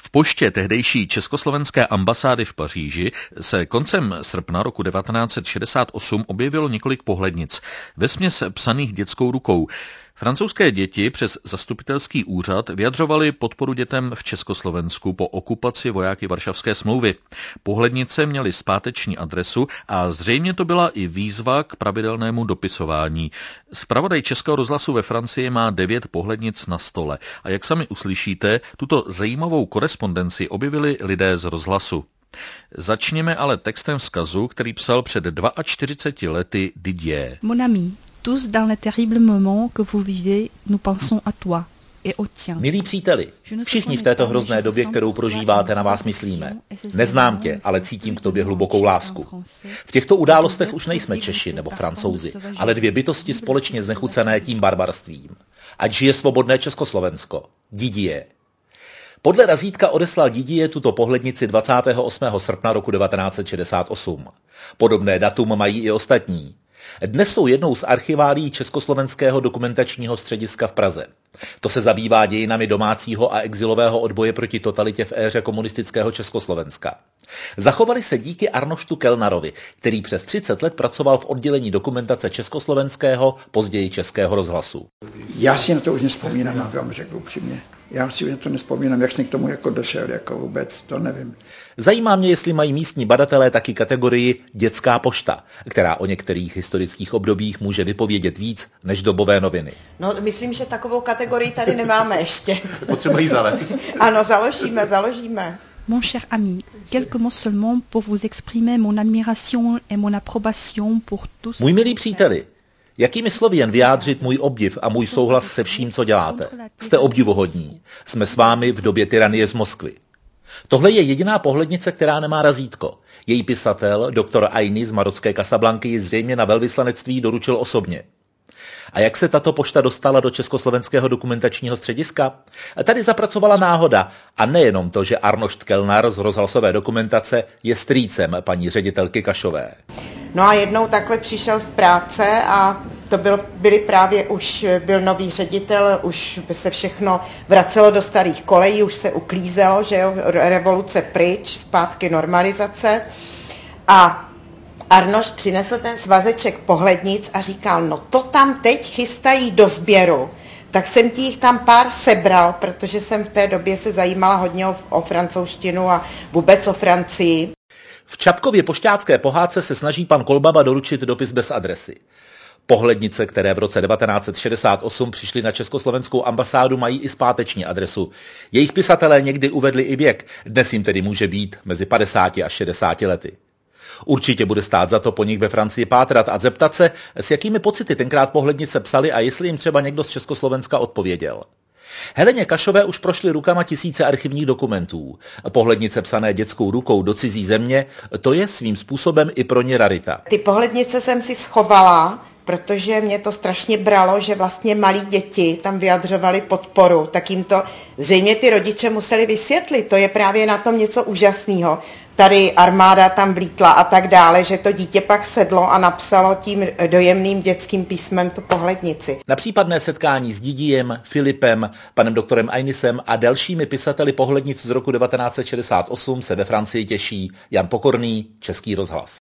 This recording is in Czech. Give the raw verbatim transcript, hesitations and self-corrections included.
V poště tehdejší československé ambasády v Paříži se koncem srpna roku devatenáct set šedesát osm objevilo několik pohlednic, vesměs psaných dětskou rukou. Francouzské děti přes zastupitelský úřad vyjadřovaly podporu dětem v Československu po okupaci vojáky Varšavské smlouvy. Pohlednice měly zpáteční adresu a zřejmě to byla i výzva k pravidelnému dopisování. Zpravodaj Českého rozhlasu ve Francii má devět pohlednic na stole a jak sami uslyšíte, tuto zajímavou korespondenci objevili lidé z rozhlasu. Začněme ale textem vzkazu, který psal před čtyřiceti dvěma lety Didier. Mon ami, tous dans les terribles moments que vous vivez, nous pensons à toi. Milí příteli, všichni v této hrozné době, kterou prožíváte, na vás myslíme. Neznám tě, ale cítím k tobě hlubokou lásku. V těchto událostech už nejsme Češi nebo Francouzi, ale dvě bytosti společně znechucené tím barbarstvím. Ať žije svobodné Československo. Didier. Podle razítka odeslal Didier tuto pohlednici dvacátého osmého srpna roku devatenáct set šedesát osm. Podobné datum mají i ostatní. Dnes jsou jednou z archiválií Československého dokumentačního střediska v Praze. To se zabývá dějinami domácího a exilového odboje proti totalitě v éře komunistického Československa. Zachovali se díky Arnoštu Kellnerovi, který přes třicet let pracoval v oddělení dokumentace Československého, později Českého rozhlasu. Já si na to už nespomínám, abych vám řekl upřímně. Já si na to nespomínám, jak jsem k tomu jako došel, jako vůbec, to nevím. Zajímá mě, jestli mají místní badatelé taky kategorii dětská pošta, která o některých historických obdobích může vypovědět víc než dobové noviny. No, myslím, že takovou kategorii tady nemáme ještě. Potřebují zavést. Ano, založíme, založíme. Mon cher ami, quelques mots seulement pour vous exprimer mon admiration et mon approbation pour tous. Můj milý příteli, jakými slovy jen vyjádřit můj obdiv a můj souhlas se vším, co děláte? Jste obdivuhodní. Jsme s vámi v době tyranie z Moskvy. Tohle je jediná pohlednice, která nemá razítko. Její pisatel, doktor Aini z marocké Casablanky, ji zřejmě na velvyslanectví doručil osobně. A jak se tato pošta dostala do Československého dokumentačního střediska? Tady zapracovala náhoda. A nejenom to, že Arnošt Kellner z rozhlasové dokumentace je strýcem paní ředitelky Kašové. No a jednou takhle přišel z práce a to byl, byli právě už, byl nový ředitel, už se všechno vracelo do starých kolejí, už se uklízelo, že jo, revoluce pryč, zpátky normalizace. A Arnošt přinesl ten svazeček pohlednic a říkal, no to tam teď chystají do sběru. Tak jsem ti jich tam pár sebral, protože jsem v té době se zajímala hodně o, o francouzštinu a vůbec o Francii. V Čapkově pošťácké pohádce se snaží pan Kolbaba doručit dopis bez adresy. Pohlednice, které v roce devatenáct set šedesát osm přišly na československou ambasádu, mají i zpáteční adresu. Jejich pisatelé někdy uvedli i věk, dnes jim tedy může být mezi padesáti a šedesáti lety. Určitě bude stát za to po nich ve Francii pátrat a zeptat se, s jakými pocity tenkrát pohlednice psali a jestli jim třeba někdo z Československa odpověděl. Heleně Kašové už prošly rukama tisíce archivních dokumentů. Pohlednice psané dětskou rukou do cizí země, to je svým způsobem i pro ně rarita. Ty pohlednice jsem si schovala, protože mě to strašně bralo, že vlastně malí děti tam vyjadřovali podporu, tak jim to zřejmě ty rodiče museli vysvětlit. To je právě na tom něco úžasného. Tady armáda tam vlítla a tak dále, že to dítě pak sedlo a napsalo tím dojemným dětským písmem tu pohlednici. Na případné setkání s Didiem, Filipem, panem doktorem Ainisem a dalšími pisateli pohlednic z roku devatenáct set šedesát osm se ve Francii těší Jan Pokorný, Český rozhlas.